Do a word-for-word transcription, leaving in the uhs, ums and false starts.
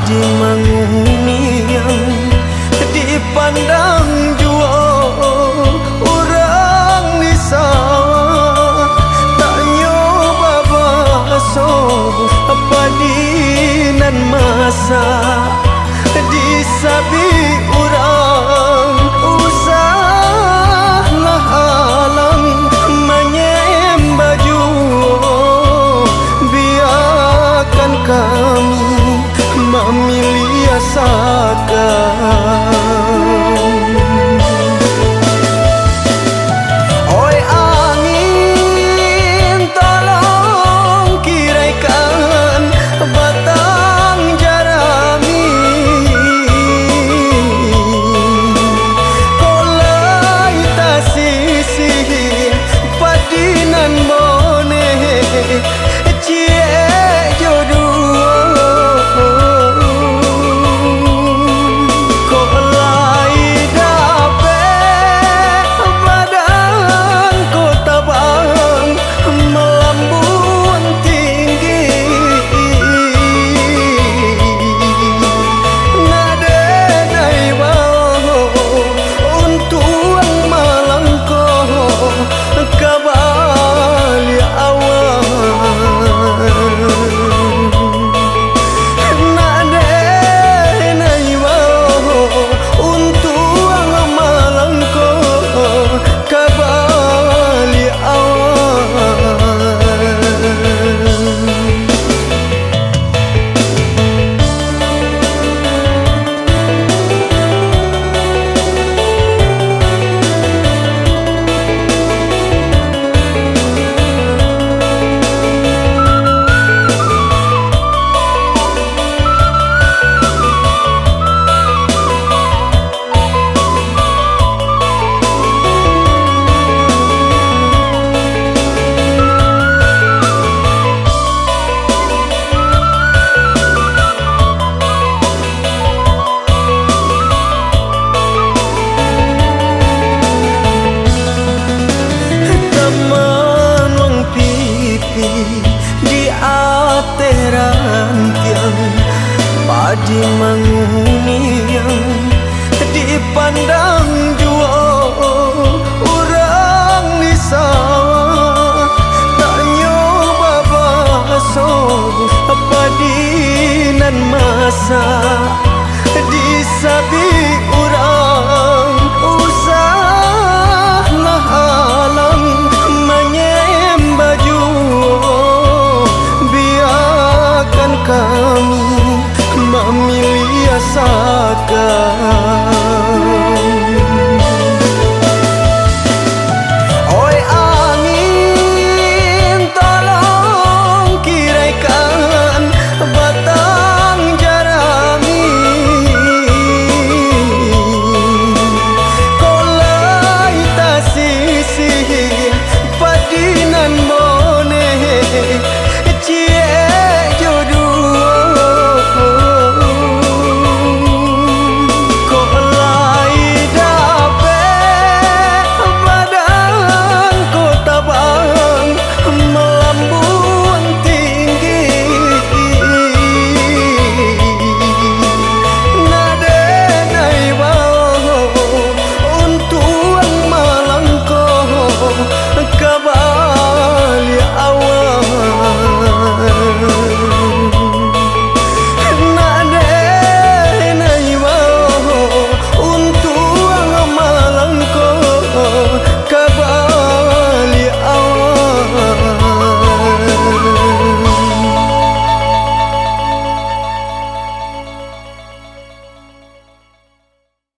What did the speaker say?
padi manguniang dipandang jua orang di sawah tak nyoba baso padinan masa disabi orang usahlah alam menyembah jua biarkan kami memilih asakan. Oi angin tolong kiraikan batang jarami kolai tasisih padinan bone cie jodoh di ateran tiang padi manguniang dipandang jua orang di sawah tak nyoba baso padinan masa disabi orang usahlah alam menyembah biarkan kami memilih asakan.